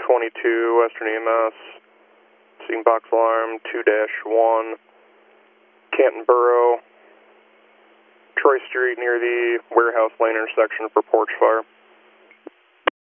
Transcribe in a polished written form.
22 Western EMS, seeing box alarm 2-1, Canton Borough, Troy Street near the warehouse lane intersection for porch fire.